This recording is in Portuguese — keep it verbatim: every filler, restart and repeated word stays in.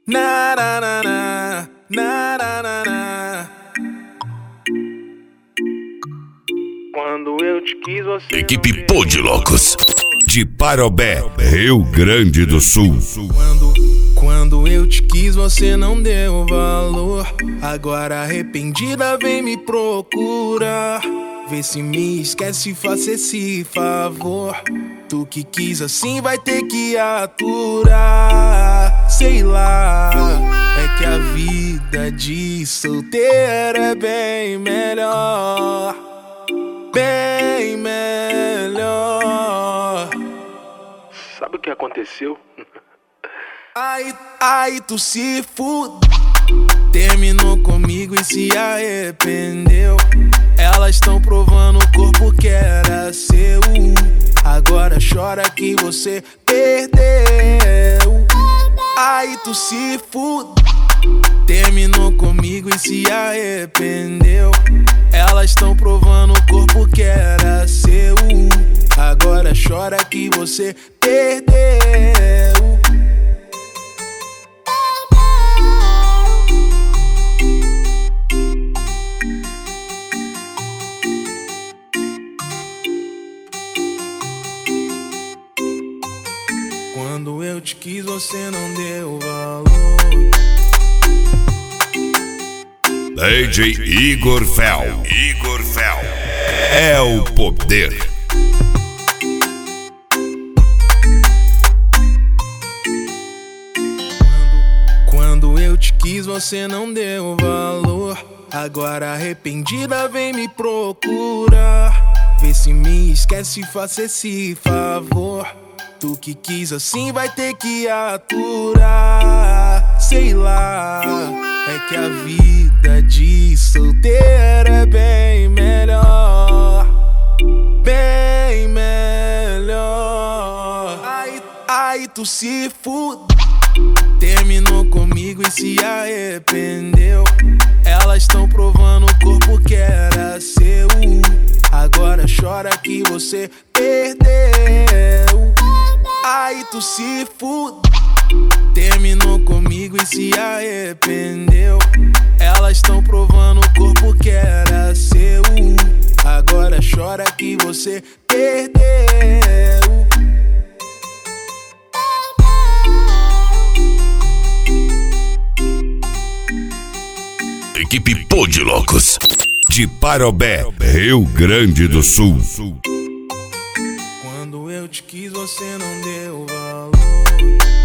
Na na na na, na na na na. Quando eu te quis, você Equipe Pô de Loucos, de Parobé, Rio Grande do Sul. Quando, quando eu te quis, você não deu valor. Agora arrependida vem me procurar. Vê se me esquece, faça esse favor. Tu que quis assim vai ter que aturar. Sei lá, é que a vida de solteiro é bem melhor. Bem melhor. Sabe o que aconteceu? Ai, ai, tu se fudeu. Terminou comigo e se arrependeu. Elas estão provando o corpo que era seu. Agora chora que você perdeu. Ai, tu se fudeu. Terminou comigo e se arrependeu. Elas estão provando o corpo que era seu. Agora chora que você perdeu. Quando eu te quis, você não deu valor. D J Igor Fel, Igor Fel, é o poder. Quando, quando eu te quis, você não deu valor. Agora arrependida vem me procurar. Vê se me esquece, faça esse favor. Tu que quis assim vai ter que aturar. Sei lá, é que a vida de solteiro é bem melhor. Bem melhor. Ai, ai, tu se fudeu. Terminou comigo e se arrependeu. Elas estão provando o corpo que era seu. Agora chora que você perdeu. Ai, tu se fudeu. Terminou comigo e se arrependeu. Elas estão provando o corpo que era seu. Agora chora que você perdeu. Equipe Pô de Loucos, de Parobé, Rio Grande do Sul. Quando eu te quis, você não deu valor.